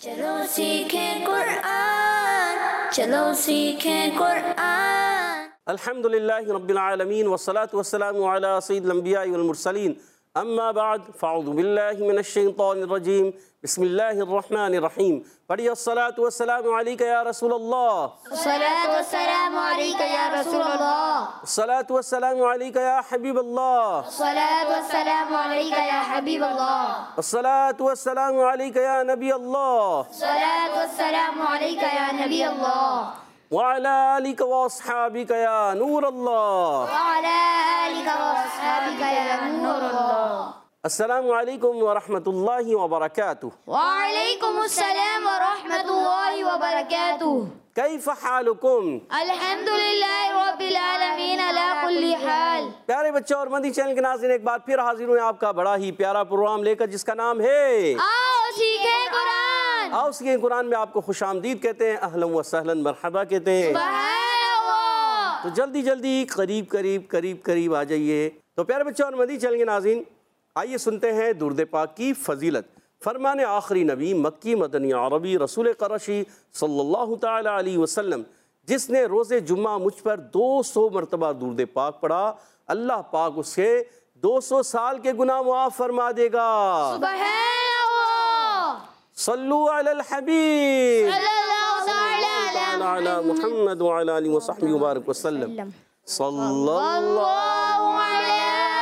چلو سیکھیں قرآن، چلو سیکھیں قرآن۔ الحمدللہ رب العالمین والصلاة والسلام علی سید الانبیاء والمرسلین، اما بعد فاعوذ باللہ من الشیطان الرجیم، بسم اللہ الرحمن الرحیم۔ پڑھیے الصلاة والسلام علیکہ یا رسول اللہ، الصلاۃ والسلام علیکہ یا رسول اللہ، الصلاة والسلام علیکہ یا حبیب اللہ، الصلاۃ والسلام علیکہ یا حبیب اللہ، الصلاة والسلام علیکہ یا نبی اللہ، الصلاۃ والسلام علیکہ یا نبی اللہ، وعلی آلک واصحابک یا نور اللہ، وعلی آلک واصحابک یا نور اللہ۔ السلام علیکم ورحمۃ اللہ وبرکاتہ۔ وعلیکم السلام ورحمۃ اللہ وبرکاتہ۔ کیف حالکم؟ الحمدللہ رب العالمین علی کل حال۔ پیارے بچوں اور مدنی چینل کے ناظرین، ایک بار پھر حاضر ہوئے آپ کا بڑا ہی پیارا پروگرام لے کر، جس کا نام ہے آؤ سیکھیں قرآن۔ آؤ سیکھیں قرآن میں آپ کو خوش آمدید کہتے ہیں، اہلا و سہلا مرحبا کہتے ہیں۔ سبحان اللہ۔ تو جلدی جلدی قریب آ جائیے۔ تو پیارے بچوں اور مدنی چینل کے ناظرین، آئیے سنتے ہیں درود پاک کی فضیلت۔ فرمان آخری نبی مکی مدنی عربی رسول قرشی صلی اللہ تعالی علیہ وسلم، جس نے روز جمعہ مجھ پر 200 مرتبہ درود پاک پڑھا، اللہ پاک اسے 200 سال کے گناہ معاف فرما دے گا۔ سبحان اللہ۔ صلو علی الحبیب صلی اللہ تعالی علی محمد وعلی آلہ وصحبہ وبارک وسلم۔ صلی اللہ علی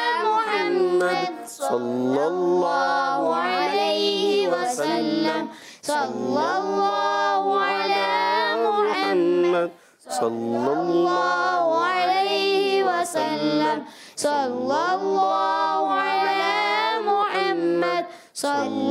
محمد صلی اللہ علیہ وسلم، صلی اللہ علی محمد صلی اللہ علیہ وسلم، صلی اللہ علی محمد صلی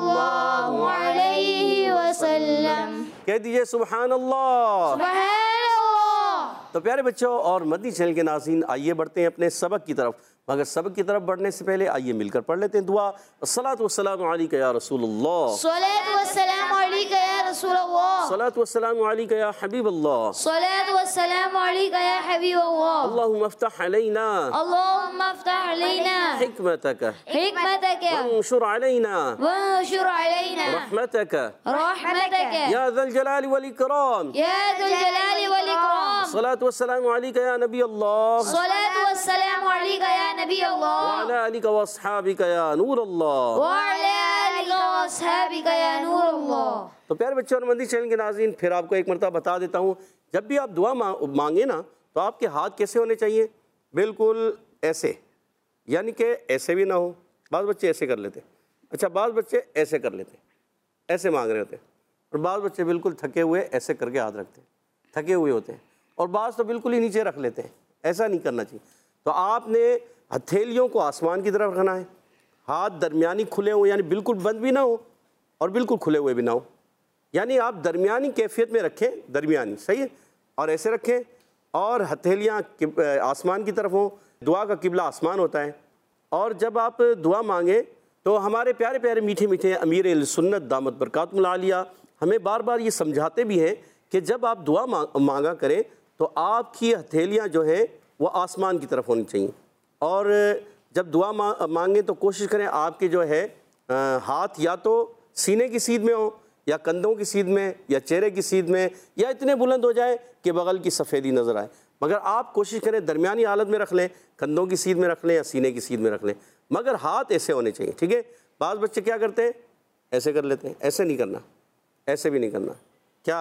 اللہ علیہ وسلم۔ کہہ دیجئے سبحان اللہ۔ سبحان اللہ۔ تو پیارے بچوں اور مدنی چینل کے ناظرین، آئیے بڑھتے ہیں اپنے سبق کی طرف، مگر سبق کی طرف بڑھنے سے پہلے آئیے مل کر پڑھ لیتے ہیں دعا۔ الصلاۃ والسلام علیکہ یا رسول اللہ، الصلاۃ والسلام علیکہ یا رسول اللہ، الصلاۃ والسلام علیکہ یا حبیب اللہ، الصلاۃ والسلام علیکہ یا حبیب اللہ۔ اللہم افتح علینا اللہم افتح علینا حکمتک حکمتک وانشر علینا وانشر علینا رحمتک رحمتک یا ذا الجلال والاکرام۔ یا ذا الجلال والاکرام۔ الصلاۃ والسلام علیکہ یا نبی اللہ، الصلاۃ والسلام علیکہ یا نبی اللہ، وعلی آلک واصحابک یا نور اللہ۔ وعلی آلک واصحابک یا نور اللہ۔ تو پیارے بچوں اور مدنی چینل کے ناظرین، پھر آپ کو ایک مرتبہ بتا دیتا ہوں، جب بھی آپ دعا مانگیں نا، تو آپ کے ہاتھ کیسے ہونے چاہیے؟ بالکل ایسے، یعنی کہ ایسے بھی نہ ہو۔ بعض بچے ایسے کر لیتے، اچھا بعض بچے ایسے کر لیتے، ایسے مانگ رہے ہوتے، اور بعض بچے بالکل تھکے ہوئے ایسے کر کے ہاتھ رکھتے ہیں، تھکے ہوئے ہوتے ہیں، اور بعض تو بالکل ہی نیچے رکھ لیتے ہیں۔ ایسا نہیں کرنا چاہیے۔ تو آپ نے ہتھیلیوں کو آسمان کی طرف رکھنا ہے، ہاتھ درمیانی کھلے ہوئے، یعنی بالکل بند بھی نہ ہو اور بالکل کھلے ہوئے بھی نہ ہو، یعنی آپ درمیانی کیفیت میں رکھیں، درمیانی، صحیح ہے، اور ایسے رکھیں، اور ہتھیلیاں آسمان کی طرف ہوں۔ دعا کا قبلہ آسمان ہوتا ہے، اور جب آپ دعا مانگیں تو ہمارے پیارے پیارے میٹھے میٹھے امیر اہل سنت دامت برکاتہم العالیہ ہمیں بار بار یہ سمجھاتے بھی ہیں کہ جب آپ دعا مانگا کریں تو آپ کی ہتھیلیاں جو ہیں وہ آسمان کی طرف ہونی چاہیے، اور جب دعا مانگیں تو کوشش کریں آپ کے جو ہے ہاتھ یا تو سینے کی سیدھ میں ہوں، یا کندھوں کی سیدھ میں، یا چہرے کی سیدھ میں، یا اتنے بلند ہو جائیں کہ بغل کی سفیدی نظر آئے، مگر آپ کوشش کریں درمیانی حالت میں رکھ لیں، کندھوں کی سیدھ میں رکھ لیں یا سینے کی سیدھ میں رکھ لیں، مگر ہاتھ ایسے ہونے چاہیے، ٹھیک ہے؟ بعض بچے کیا کرتے ہیں؟ ایسے کر لیتے ہیں، ایسے نہیں کرنا، ایسے بھی نہیں کرنا۔ کیا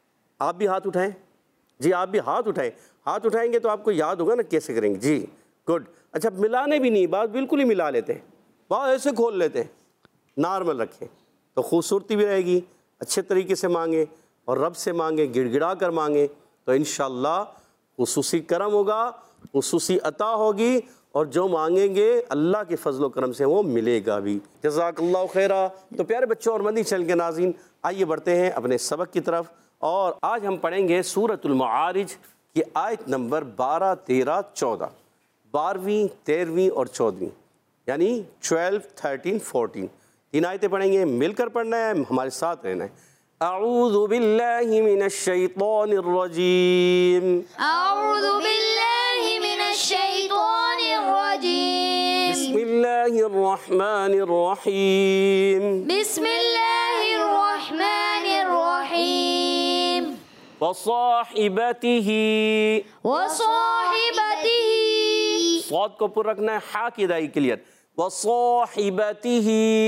آپ بھی ہاتھ اٹھائیں؟ جی آپ بھی ہاتھ اٹھائیں، ہاتھ اٹھائیں گے تو آپ کو یاد ہوگا نا کیسے کریں گے۔ جی گڈ۔ اچھا ملانے بھی نہیں، بعض بالکل ہی ملا لیتے ہیں، بعض ایسے کھول لیتے ہیں۔ نارمل رکھیں تو خوبصورتی بھی رہے گی، اچھے طریقے سے مانگیں اور رب سے مانگیں، گڑ گڑا کر مانگیں، تو انشاءاللہ خصوصی کرم ہوگا، خصوصی عطا ہوگی، اور جو مانگیں گے اللہ کے فضل و کرم سے وہ ملے گا بھی۔ جزاک اللہ خیرہ۔ تو پیارے بچوں اور مدنی چینل کے ناظرین، آئیے بڑھتے ہیں اپنے سبق کی طرف، اور آج ہم پڑھیں گے سورۃ المعارج کی آیت نمبر 12، 13، 14، 12ویں، 13ویں اور 14ویں، یعنی 12، 13، 14، تین آیتیں پڑھیں گے، مل کر پڑھنا ہے، ہمارے ساتھ رہنا ہے۔ اعوذ باللہ من الشیطان الرجیم، اعوذ باللہ من الشیطان الرجیم، بسم اللہ الرحمن الرحیم، بسم اللہ الرحمن وصاحبته وصاحبته صاد کو پر رکھنا ہے، ہا کی ادائی کلیئر، وصاحبته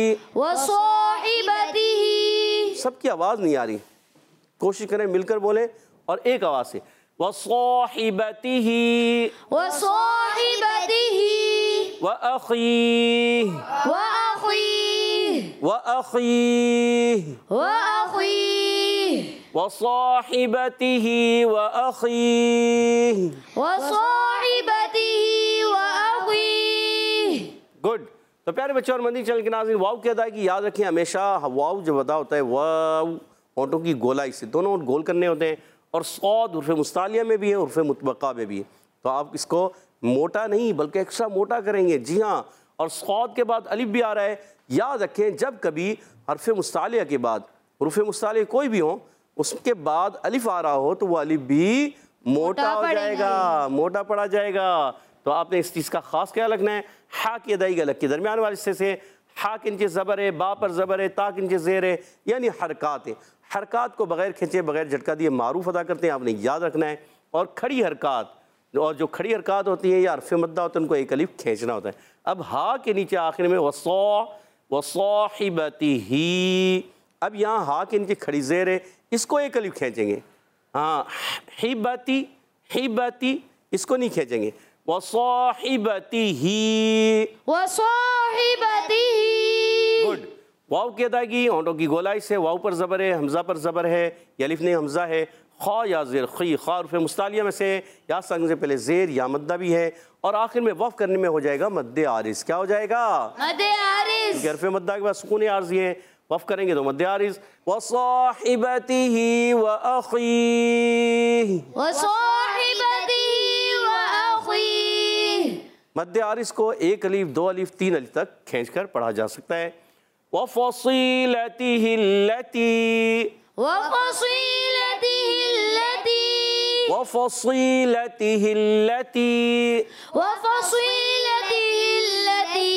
وصاحبته سب کی آواز نہیں آ رہی، کوشش کریں مل کر بولیں اور ایک آواز سے، وصاحبته وصاحبته وأخيه وأخيه وأخيه وأخيه وصاحبته وأخيه وصاحبته وأخيه گڈ۔ تو پیارے بچوں اور مدنی چینل کے ناظرین، واو کی ادائیگی یاد رکھیں ہمیشہ، واو جب ادا ہوتا ہے واو ہونٹوں کی گولائی سے دونوں ہونٹ گول کرنے ہوتے ہیں، اور صاد حرف مستعلیہ میں بھی ہے، حرف مطبقہ میں بھی ہے، تو آپ اس کو موٹا نہیں بلکہ ایکسٹرا موٹا کریں گے، جی ہاں، اور صاد کے بعد الف بھی آ رہا ہے، یاد رکھیں جب کبھی حرف مستعلیہ کے بعد حروف مستعلیہ کوئی بھی ہوں اس کے بعد الف آ رہا ہو تو وہ الف بھی موٹا ہو جائے گا، موٹا پڑا جائے گا، تو آپ نے اس چیز کا خاص خیال رکھنا ہے۔ ہا کی ادائیگی الگ کے درمیان والے حصے سے، ہا کے نیچے زبر ہے، با پر زبر ہے، تا کے نیچے زیر ہے، یعنی حرکات ہیں، حرکات کو بغیر کھینچے بغیر جھٹکا دیے معروف ادا کرتے ہیں، آپ نے یاد رکھنا ہے، اور کھڑی حرکات، اور جو کھڑی حرکات ہوتی ہیں یا حرف مدہ ہوتا ہے ان کو ایک الف کھینچنا ہوتا ہے۔ اب ہا کے نیچے آخر میں وصاحبتہ، اب یہاں ہا کے نیچے کھڑی زیر ہے، اس کو ایک الف کھینچیں گے، ہاں حبتی اس کو نہیں کھینچیں گے، وصاحبتہ وصاحبته گڈ۔ واو کی ادائیگی ہونٹوں کی گولائی سے، واو پر زبر ہے، حمزہ پر زبر ہے، یہ الف نہیں حمزہ ہے، خا یا زیر خی، خا حرف مستعلیہ میں سے، یا ساکن سے پہلے زیر یا مدہ بھی ہے، اور آخر میں وقف کرنے میں ہو جائے گا مد عارض، کیا ہو جائے گا؟ مد عارض حرف مدہ کے بعد سکون عارضی ہے، وقف کریں گے تو مد عارض، وصاحبته وأخیہ، وصاحبته وأخيه مد عارض کو ایک الف، دو الف، تین الف تک کھینچ کر پڑھا جا سکتا ہے، وفصیلته التي وفصيلته التي وفصيلته التي وفصيلته التي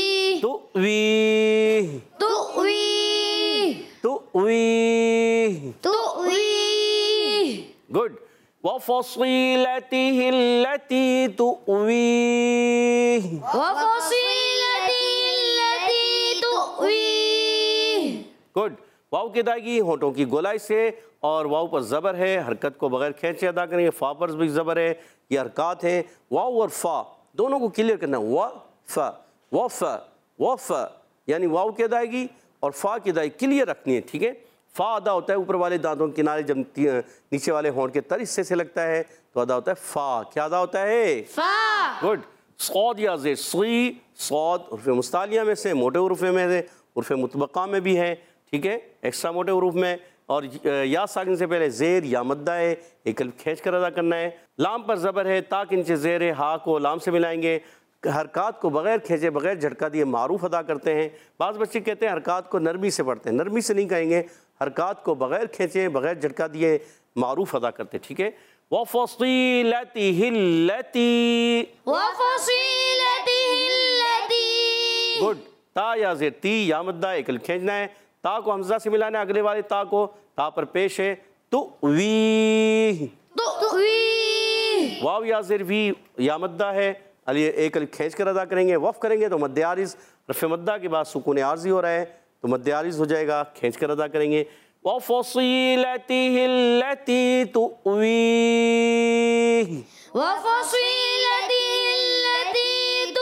تؤويه تؤويه تؤويه تؤويه گڈ، وفصيلته التي تؤويه وفصيلته التي تؤويه گڈ۔ واو کی ادائیگی ہونٹوں کی گولائی سے، اور واو پر زبر ہے، حرکت کو بغیر کھینچے ادا کریں گے، فا پر بھی زبر ہے، یہ حرکات ہیں، واو اور فا دونوں کو کلیئر کرنا ہے، وف یعنی واو کی ادائیگی اور فا کی ادائیگی کلیئر رکھنی ہے، ٹھیک ہے؟ فا ادا ہوتا ہے اوپر والے دانتوں کے کنارے، جب نیچے والے ہونٹ کے تر حصے سے لگتا ہے تو ادا ہوتا ہے فا، کیا ادا ہوتا ہے؟ فا گڈ۔ صاد یا زیر صی، صاد حرف مستعلیہ میں سے، موٹے حروف میں سے، حرف مطبقہ میں بھی ہے، ٹھیک ہے، ایکسٹرا موٹے حروف میں، اور یا ساکن سے پہلے زیر یا مدہ ہے، ایک الف کھینچ کر ادا کرنا ہے، لام پر زبر ہے، تا کے نیچے زیر ہے، ہا کو لام سے ملائیں گے، حرکات کو بغیر کھینچے بغیر جھٹکا دیے معروف ادا کرتے ہیں۔ بعض بچے کہتے ہیں حرکات کو نرمی سے پڑھتے ہیں، نرمی سے نہیں کہیں گے، حرکات کو بغیر کھینچے بغیر جھٹکا دیے معروف ادا کرتے ہیں، ٹھیک ہے؟ وَفَصِيلَتِهِ الَّتِي وفصيلته التي گڈ، تا یا زیر تی یا مدہ ایک الف کھینچنا ہے، تا کو حمزہ سے ملانا ہے، اگلے والے تا کو، تا پر پیش ہے، تؤویہ، تؤويه واو یا زیر وی یا مدہ ہے، ایک الف کھینچ کر ادا کریں گے، وقف کریں گے تو مد عارض، رفع مدہ کے بعد سکون عارضی ہو رہا ہے تو مد عارض ہو جائے گا، کھینچ کر ادا کریں گے، وَفَصِيلَتِهِ الَّتِي تُؤْوِيهِ وفصيلته التي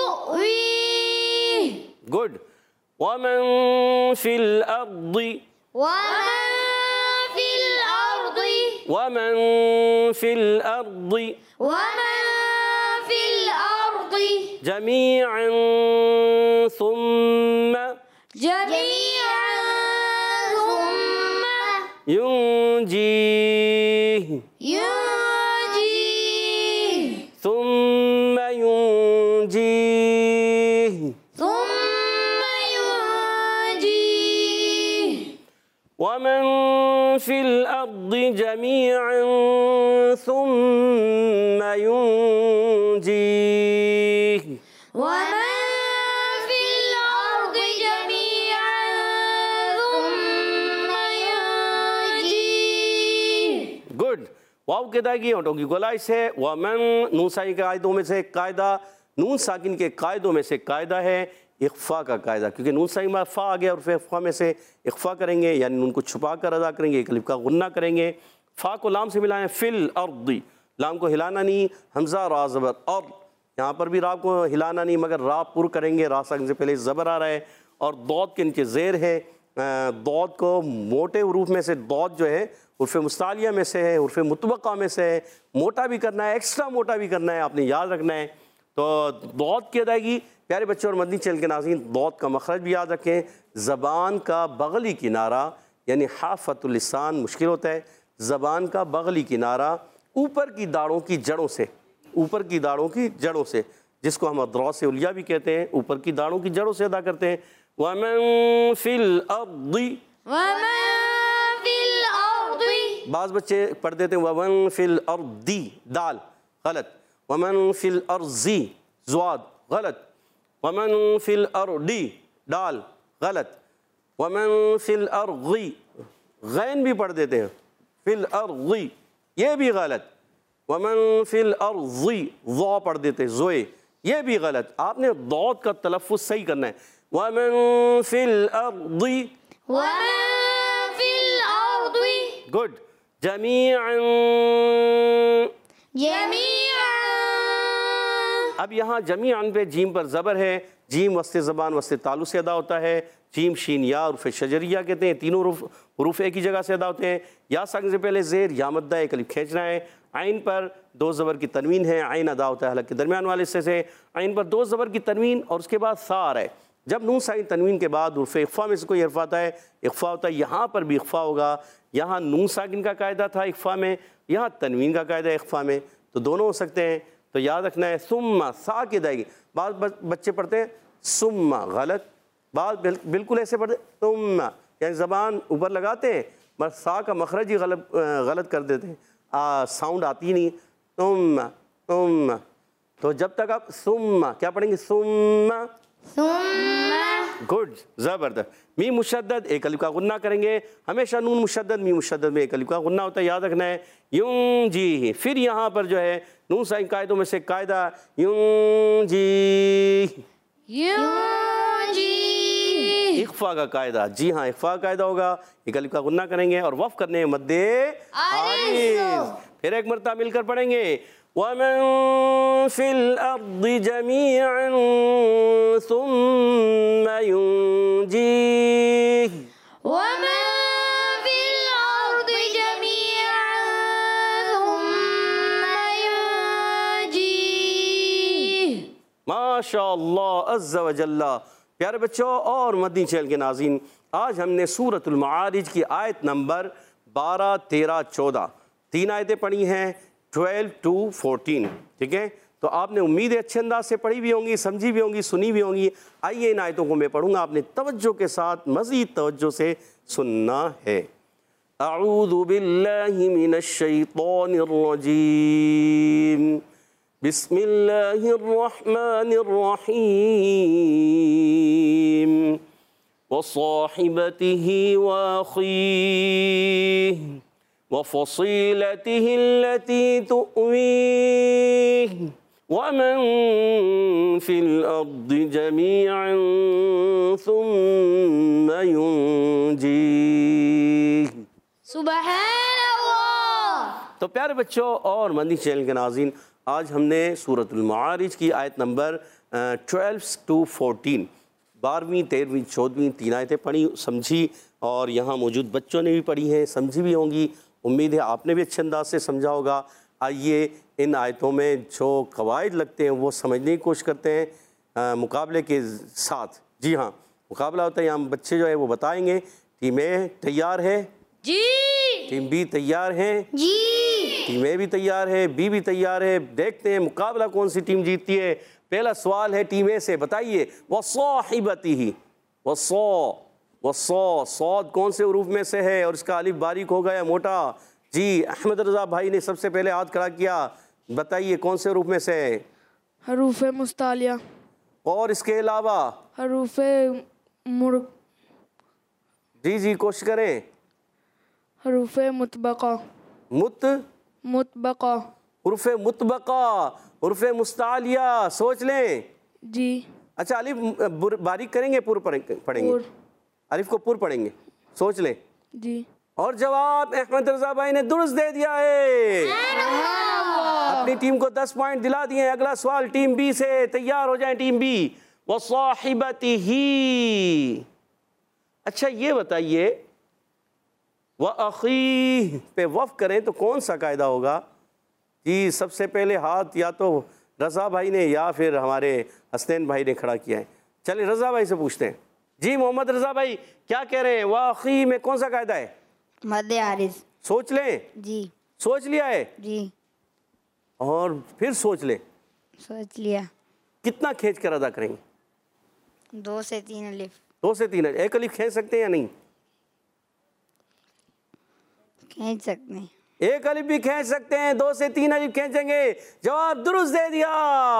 تؤويه گڈ، وَمَن فِي الْأَرْضِ ومن في الأرض وَمَن فِي الْأَرْضِ ومن في الأرض جَمِيعًا ثُمَّ جميعا ثم ينجيه ينجيه ثم ينجيه ثم ينجيه ومن في الأرض جميعا ثم ينجيه ومن في الأرض جميعا ثم ينجيه گڈ، واو کی ادائیگی ہونٹوں کی گولائش ہے. ومن نون ساکن کے قاعدوں میں سے ایک قاعدہ، نون ساکن کے قاعدوں میں سے ایک قاعدہ ہے اخفا کا قاعدہ، کیونکہ نون ساکن میں فا آ گیا اور پھر اخفا میں سے اخفا کریں گے، یعنی نون کو چھپا کر ادا کریں گے، ایک الف کا غنہ کریں گے. فا کو لام سے ملائیں، فی الارض، لام کو ہلانا نہیں، حمزہ را زبر اور، یہاں پر بھی را کو ہلانا نہیں مگر را پر کریں گے، را ساکن سے پہلے زبر آ رہا ہے اور دود کے نیچے زیر ہے. دود کو موٹے حروف میں سے دود جو ہے حرف مستعلیہ میں سے ہے، حرف مطبقہ میں سے ہے، موٹا بھی کرنا ہے، ایکسٹرا موٹا بھی کرنا ہے، آپ نے یاد رکھنا ہے. تو دود کی ادائیگی پیارے بچوں اور مدنی چینل کے ناظرین، دود کا مخرج بھی یاد رکھیں. زبان کا بغلی کنارہ یعنی حافۃ اللسان مشکل ہوتا ہے، زبان کا بغلی کنارہ اوپر کی داڑھوں کی جڑوں سے، اوپر کی داڑھوں کی جڑوں سے، جس کو ہم اضراس علیٰ بھی کہتے ہیں، اوپر کی داڑھوں کی جڑوں سے ادا کرتے ہیں. وَمَن فِي الْأَرْضِ، ومن في الأرض، بعض بچے پڑھ دیتے ہیں وَمَن فِي الْأَرْضِ، دال غلط. وَمَن فِي الْأَرْضِ، زواد غلط. وَمَن فِي الْأَرْضِ، ڈال غلط. وَمَن فِي الْأَرْضِ، غین بھی پڑھ دیتے ہیں، فِي الْأَرْضِ، یہ بھی غلط. وَمَن فِي الْأَرْضِ، ضا پڑھ دیتے ہیں، زوئے، یہ بھی غلط. آپ نے ضاد کا تلفظ صحیح کرنا ہے. وَمَن فِي الْأَرْضِ، ومن في الأرض گڈ. جَمِيعًا، جميعا. اب یہاں جمیعاً پہ جیم پر زبر ہے، جیم وسط زبان وسط تالو سے ادا ہوتا ہے. جیم شین یا حروف شجریہ کہتے ہیں، تینوں حروف ایک ہی جگہ سے ادا ہوتے ہیں. یا ساکن سے پہلے زیر، یا مدہ ایک الف کھینچنا ہے. عین پر دو زبر کی تنوین ہے، عین ادا ہوتا ہے حلق کے درمیان والے حصے سے. عین پر دو زبر کی تنوین اور اس کے بعد سا آ رہا ہے. جب نون ساکن تنوین کے بعد حرف اخفا میں سے کوئی حرف آتا ہے، اخفا ہوتا ہے. یہاں پر بھی اخفا ہوگا. یہاں نون ساکن کا قاعدہ تھا اخفا میں، یہاں تنوین کا قاعدہ ہے اخفا میں، تو دونوں ہو سکتے ہیں. تو یاد رکھنا ہے ثم، سا کی ادائیگی. بعض بچے پڑھتے ہیں ثم غلط، بعض بالکل ایسے پڑھتے ہیں ثم، یعنی زبان اوپر لگاتے ہیں مگر سا کا مخرج ہی غلط کر دیتے ہیں، ساؤنڈ آتی نہیں. ثم، تو جب تک آپ ثم کیا پڑھیں گے، ثم، ثم، گڈ، زبردست. میم مشدد ایک الف کا غنہ کریں گے، ہمیشہ نون مشدد میم مشدد میں ایک الف کا غنہ ہوتا ہے، یاد رکھنا ہے. یوں جی، پھر یہاں پر جو ہے نون ساکن قاعدوں میں سے قاعدہ یوں جی، ينجي. اخفا کا قاعدہ. جی ہاں، اخفا کا قاعدہ ہوگا، ایک الف کا غنہ کریں گے اور وقف کرنے ہیں مد عارض. پھر ایک مرتبہ مل کر پڑھیں گے وَمَن فِي الْأَرْضِ جَمِيعًا ثُمَّ يُنْجِيهِ. ومن في الأرض جميعا ثم ينجيه. ماشاء اللہ عز و جل. پیارے بچوں اور مدنی چینل کے ناظرین، آج ہم نے سورۃ المعارج کی آیت نمبر 12، 13، 14 تین آیتیں پڑھی ہیں، 12 to 14. ٹھیک ہے، تو آپ نے امید ہے اچھے انداز سے پڑھی بھی ہوں گی، سمجھی بھی ہوں گی، سنی بھی ہوں گی. آئیے ان آیتوں کو میں پڑھوں گا، آپ نے توجہ کے ساتھ مزید توجہ سے سننا ہے. اعوذ باللہ من الشیطان الرجیم، بسم اللہ الرحمن الرحیم. وصاحبته وأخيه وفصيلته التي تؤويه ومن في الأرض جميعا ثم ينجيه. سبحان اللہ. تو پیارے بچوں اور مدنی چینل کے ناظرین، آج ہم نے سورۃ المعارج کی آیت نمبر 12 to 14 12ویں، 13ویں، 14ویں تین آیتیں پڑھی، سمجھی، اور یہاں موجود بچوں نے بھی پڑھی ہیں، سمجھی بھی ہوں گی. امید ہے آپ نے بھی اچھے انداز سے سمجھا ہوگا. آئیے ان آیتوں میں جو قواعد لگتے ہیں وہ سمجھنے کی کوشش کرتے ہیں مقابلے کے ساتھ. جی ہاں، مقابلہ ہوتا ہے، یہاں بچے جو ہے وہ بتائیں گے. ٹیم اے تیار ہے؟ جی. ٹیم بی تیار ہے؟ جی. ٹیم اے بھی تیار ہے، بی بھی تیار ہے. دیکھتے ہیں مقابلہ کون سی ٹیم جیتتی ہے. پہلا سوال ہے ٹیم اے سے، بتائیے وَصَاحِبَتِهِ. صاد کون سے حروف میں سے ہے اور اس کا الف باریک ہوگا یا موٹا؟ جی احمد رضا بھائی نے سب سے پہلے ہاتھ کھڑا کیا، بتائیے کون سے حروف میں سے ہے؟ حروف مستعلیہ. اور اس کے علاوہ؟ حروف جی کوشش کریں. حروف مطبقہ. مطبقہ. حروف مطبقہ، حروف مستعلیہ. سوچ لیں. جی. اچھا الف باریک کریں گے پور پڑھیں گے؟ پور. الف کو پور پڑھیں گے. سوچ لیں. جی. اور جواب احمد رضا بھائی نے درست دے دیا ہے. اپنی ٹیم کو 10 پوائنٹ دلا دیے. اگلا سوال ٹیم بی سے. تیار ہو جائیں ٹیم بی. وصاحبتہ. اچھا یہ بتائیے وَأَخِيهِ پہ وقف کریں تو کون سا قاعدہ ہوگا؟ جی سب سے پہلے ہاتھ یا تو رضا بھائی نے یا پھر ہمارے حسنین بھائی نے کھڑا کیا ہے. چلیں رضا بھائی سے پوچھتے ہیں. جی محمد رضا بھائی کیا کہہ رہے ہیں؟ وَأَخِيهِ میں کون سا قاعدہ ہے؟ مد عارض. سوچ لیں. جی. سوچ لیا ہے؟ جی اور پھر سوچ لیں. سوچ لیا. کتنا کھینچ کر ادا کریں گے؟ 2 سے 3 الف. 2 سے 3 ایک الف کھینچ سکتے ہیں یا نہیں؟ کھینچ سکتے ہیں. ایک الف بھی کھینچ سکتے ہیں. 2 سے 3 الف کھینچیں گے. جواب درست دے دیا.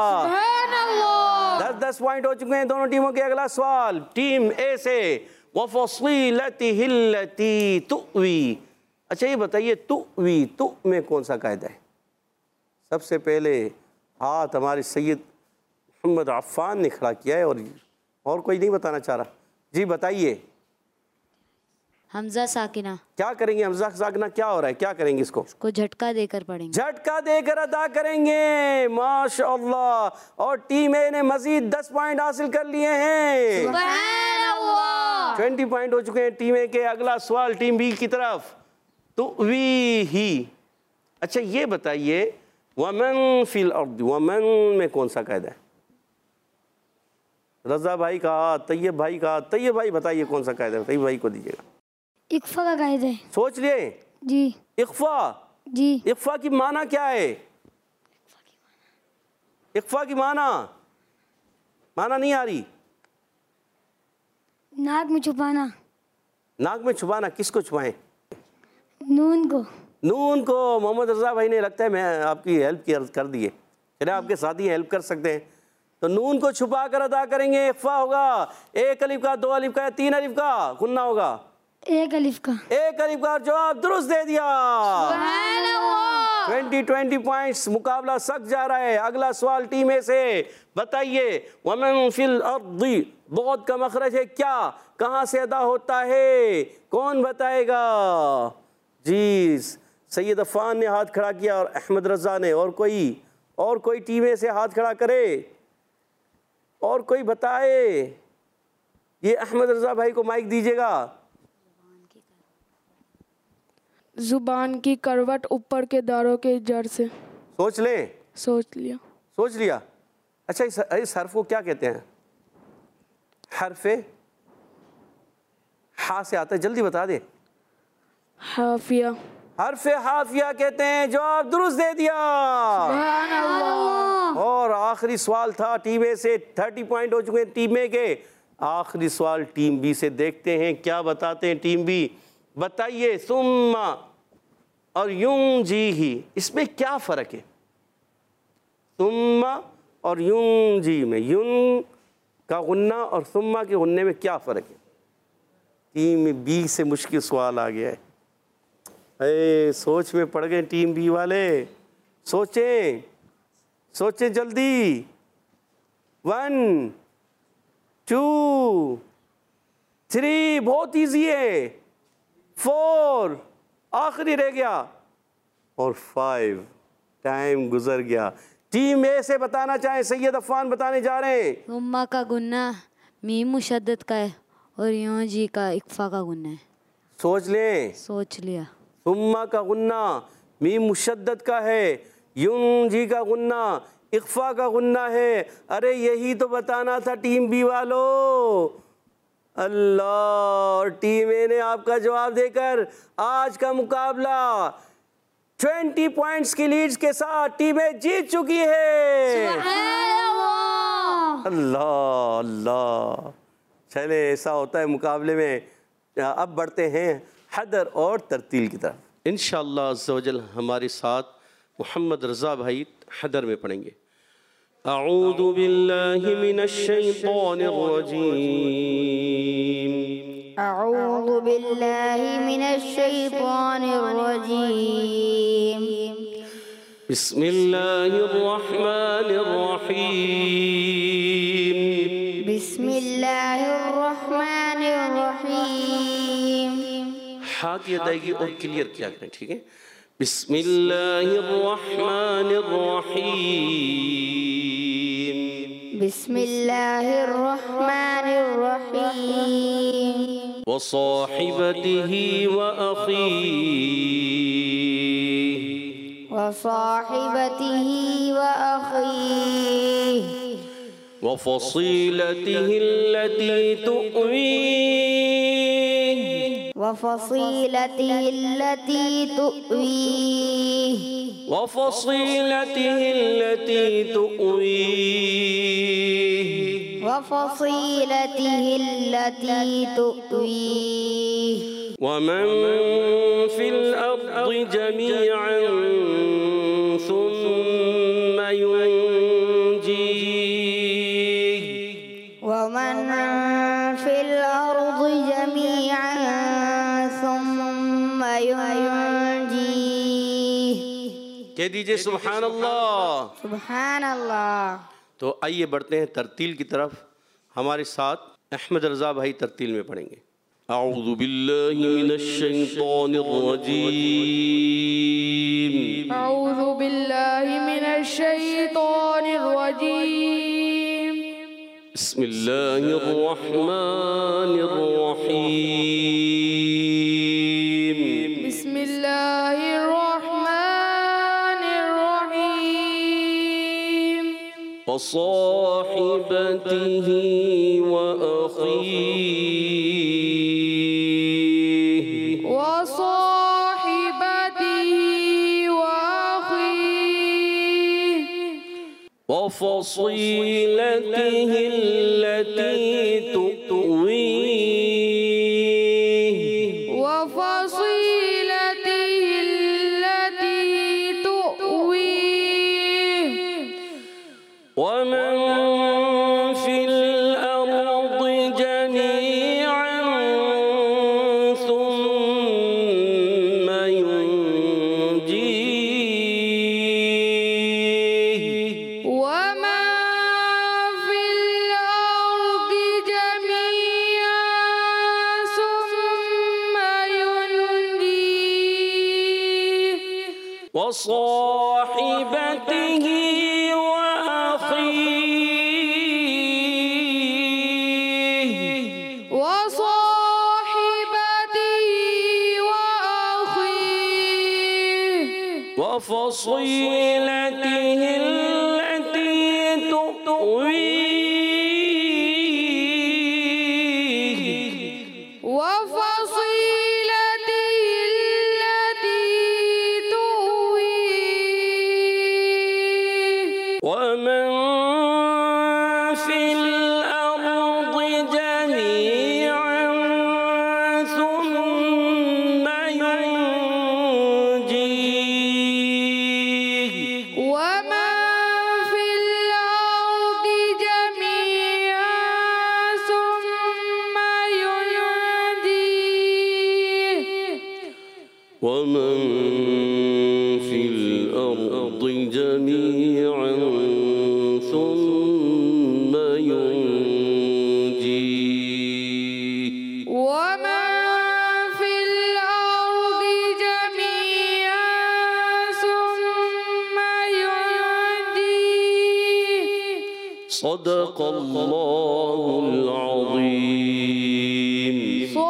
10 پوائنٹ ہو چکے ہیں دونوں ٹیموں کے. اگلا سوال ٹیم اے سے. وَفَصِيلَتِهِ الَّتِي تُؤْوِي. اچھا یہ بتائیے تُؤْوِي تو میں کون سا قاعدہ ہے؟ سب سے پہلے ہاتھ ہمارے سید محمد عفان نے کھڑا کیا ہے اور کوئی نہیں بتانا چاہ رہا. جی بتائیے. حمزہ ساکنہ. کیا کریں گے؟ حمزہ ساکنہ کیا ہو رہا ہے؟ کیا کریں گے اس کو جھٹکا دے کر پڑھیں گے. جھٹکا دے کر ادا کریں گے. ماشاءاللہ. اور ٹیم اے نے مزید 10 پوائنٹ حاصل کر لیے ہیں. 20 پوائنٹ ہو چکے ہیں ٹیم اے کے. اگلا سوال ٹیم بی کی طرف. تُؤْوِيهِ. اچھا یہ بتائیے وَمَن فِي الْأَرْضِ وَمَن میں کون سا قاعدہ ہے؟ رضا بھائی کا ہاتھ، طیب بھائی کا ہاتھ. طیب بھائی بتائیے کون سا قاعدہ ہے؟ طیب بھائی کو دیجیے گا. اقفا کا قاعدہ ہے. سوچ لیے. جی. اقفا. جی. اقفا کی معنی کیا ہے؟ اقفا کی معنی نہیں آ رہی. ناک میں چھپانا. ناک میں چھپانا. کس کو چھپائیں؟ نون کو. نون کو. محمد رضا بھائی نے لگتا ہے میں آپ کی ہیلپ کر دیے. چلے آپ کے ساتھی ہیلپ کر سکتے ہیں. تو نون کو چھپا کر ادا کریں گے. اقفا ہوگا. 1 الف کا، 2 الف کا یا 3 الف کا غنہ ہوگا؟ 1 الف کا. 1 الف کا. جواب درست دے دیا. 20 پوائنٹس. مقابلہ سخت جا رہا ہے. اگلا سوال ٹیم اے سے. بتائیے وَمَن فِي الْأَرْضِ ضاد کا مخرج ہے کیا؟ کہاں سے ادا ہوتا ہے؟ کون بتائے گا؟ جی سید عفان نے ہاتھ کھڑا کیا اور احمد رضا نے. اور کوئی ٹیم اے سے ہاتھ کھڑا کرے. اور کوئی بتائے. یہ احمد رضا بھائی کو مائک دیجیے گا. زبان کی کروٹ اوپر کے داروں کے جڑ سے. سوچ لیں. سوچ لیا. سوچ لیا. اچھا اس حرف کو کیا کہتے ہیں؟ حرف ہا سے آتا ہے. جلدی بتا دے. حافیہ. حرف حافیہ کہتے ہیں. جواب درست دے دیا. اور آخری سوال تھا ٹیم اے سے. 30 پوائنٹ ہو چکے ہیں ٹیم اے کے. آخری سوال ٹیم بی سے. دیکھتے ہیں کیا بتاتے ہیں ٹیم بی. بتائیے ثم اور ینجیہ اس میں کیا فرق ہے؟ ثم اور ینجی میں ین کا غنہ اور ثم کے غنے میں کیا فرق ہے؟ ٹیم بی سے مشکل سوال آ گیا ہے. سوچ میں پڑ گئے ٹیم بی والے. سوچیں جلدی. 1 2 3 بہت ایزی ہے. 4 آخری رہ گیا. اور 5 ٹائم گزر گیا. ٹیم اے سے بتانا چاہیں سید عفان بتانے جا رہے ہیں. ثم کا گنہ میم مشدد کا ہے اور یوں جی کا اقفا کا گنہ ہے. سوچ لیں. سوچ لیا. ثم کا غنہ میم مشدد کا ہے. یوں جی کا غنہ اقفا کا غنہ ہے. ارے یہی تو بتانا تھا ٹیم بی والو. اللہ. اور ٹیم اے نے آپ کا جواب دے کر آج کا مقابلہ 20 پوائنٹس کی لیڈز کے ساتھ ٹیم اے جیت چکی ہے. اللہ. چلے ایسا ہوتا ہے مقابلے میں. اب بڑھتے ہیں حدر اور ترتیل کی طرف. انشاءاللہ عز و جل ہمارے ساتھ محمد رضا بھائی حدر میں پڑھیں گے. اعوذ باللہ من الشیطان الرجیم. اعوذ باللہ من الشیطان الرجیم. बिस्मिल्लाहिर्रहमानिर्रहीम। बिस्मिल्लाहिर्रहमानिर्रहीम। हा की अदायगी और क्लियर किया करें, ठीक है। बिस्मिल्लाहिर्रहमानिर्रहीम। बिस्मिल्लाहिर्रहमानिर्रहीम। वसाहिबतिही व अखीह। वसाहिबतिही व अखीह। वफसीलतिही अल्लती तुअवीह। वफसीलतिही अल्लती तुअवीह। वफसीलतिही अल्लती तुअवीह। वफसीलतिही अल्लती तुअवीह। वमन फिल अर्दि जमीअन सुम्मा युनजीह। वमन फिल अर्दि जमीअन सुम्मा युनजीह। कह दीजिए सुभान अल्लाह। सुभान अल्लाह। तो आइए बढ़ते हैं तरतील की तरफ। हमारे साथ अहमद रज़ा भाई तरतील में पढ़ेंगे। अऊज़ु बिल्लाहि मिनश शैतानिर रजीम। अऊज़ु बिल्लाहि मिनश शैतानिर रजीम। बिस्मिल्लाहिर रहमानिर रहीम। बिस्मिल्लाहिर रहमानिर रहीम। वसाहिबतिही व अखीह। वसाहिबतिही व अखीह। वफसीलतिही अल्लती तुअवीह। वफसीलतिही अल्लती तुअवीह। वमन फिल अर्दि जमीअन सुम्मा युनजीह। वमा फिल अर्दि जमीअन सुम्मा युनजीह। वसाहिबतिही व अखीह। वसाहिबतिही व अखीह। वफसीलतिही अल्लती तुअवीह। वफसीलतिही अल्लती तुअवीह। वमन फिल अर्दि जमीअन सुम्मा युनजीह। वमन फिल अर्दि जमीअन सुम्मा युनजीह। वमन फिल अर्दि जमीअन सुम्मा युनजीह। वमन फिल अर्दि जमीअन सुम्मा युनजीह। सदक़ल्लाहुल अज़ीम।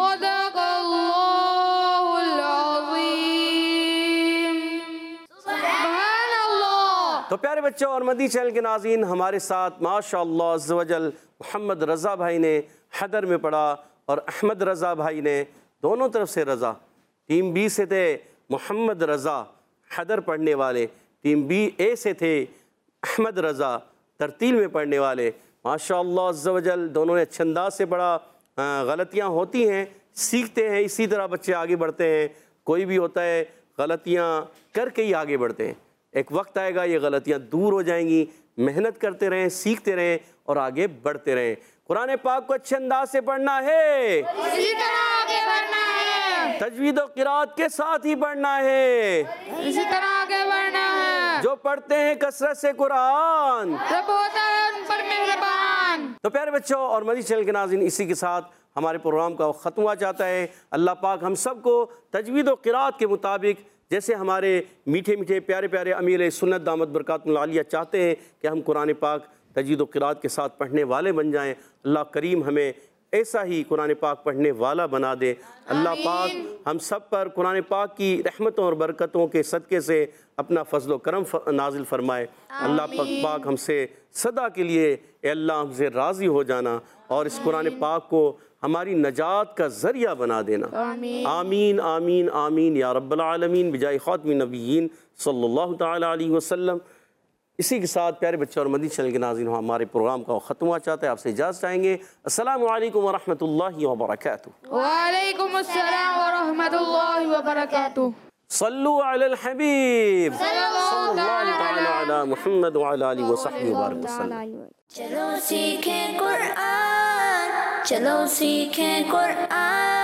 सदक़ल्लाहुल अज़ीम। सुभान अल्लाह। तो प्यारे बच्चों और मदी चैनल के नाज़रीन, हमारे साथ माशाअल्लाह अज़्ज़ वजल मोहम्मद रज़ा भाई ने हैदर में पढ़ा और अहमद रज़ा भाई ने दोनों तरफ से रज़ा। टीम बी से थे मोहम्मद रज़ा हैदर पढ़ने वाले, टीम बी ए से थे अहमद रज़ा तरतील में पढ़ने वाले। माशाअल्लाह अज़्ज़ वजल दोनों ने अच्छे अंदाज से पढ़ा। गलतियाँ होती हैं, सीखते हैं, इसी तरह बच्चे आगे बढ़ते हैं। कोई भी होता है गलतियाँ करके ही आगे बढ़ते हैं। एक वक्त आएगा ये गलतियाँ दूर हो जाएंगी। मेहनत करते रहें, सीखते रहें और आगे बढ़ते रहें। कुरान पाक को अच्छे अंदाज से पढ़ना है, इसी तरह आगे बढ़ना है। تجوید و قرات کے ساتھ ہی پڑھنا ہے، اسی طرح آگے بڑھنا ہے، جو پڑھتے ہیں کثرت سے قرآن رب ہوتا ہے ان پر مہربان۔ تو پیارے بچوں اور مدنی چینل کے ناظرین، اسی کے ساتھ ہمارے پروگرام کا وقت ختم ہوا چاہتا ہے۔ اللہ پاک ہم سب کو تجوید و قرات کے مطابق، جیسے ہمارے میٹھے میٹھے پیارے پیارے امیر سنت دامت برکاتہ العالیہ چاہتے ہیں کہ ہم قرآن پاک تجوید و قرات کے ساتھ پڑھنے والے بن جائیں، اللہ کریم ہمیں ایسا ہی قرآن پاک پڑھنے والا بنا دے۔ اللہ پاک ہم سب پر قرآن پاک کی رحمتوں اور برکتوں کے صدقے سے اپنا فضل و کرم نازل فرمائے۔ اللہ پاک ہم سے صدا کے لیے اے اللہ ہم سے راضی ہو جانا اور اس قرآن پاک کو ہماری نجات کا ذریعہ بنا دینا۔ آمین آمین آمین یا رب العالمین بجائے خاتم النبیین صلی اللہ تعالی علیہ وسلم۔ اسی کے ساتھ پیارے بچے اور مدنی چینل کے ناظرین، ہمارے پروگرام کا ختم ہوا چاہتا ہے، آپ سے اجازت چاہیں گے۔ السلام علیکم ورحمۃ اللہ وبرکاتہ۔ وعلیکم السلام ورحمۃ اللہ وبرکاتہ۔ صلو علی الحبیب صلی اللہ تعالی علی محمد وعلی آلہ وصحبہ وبارک وسلم۔ چلو سیکھیں قرآن، چلو سیکھیں قرآن۔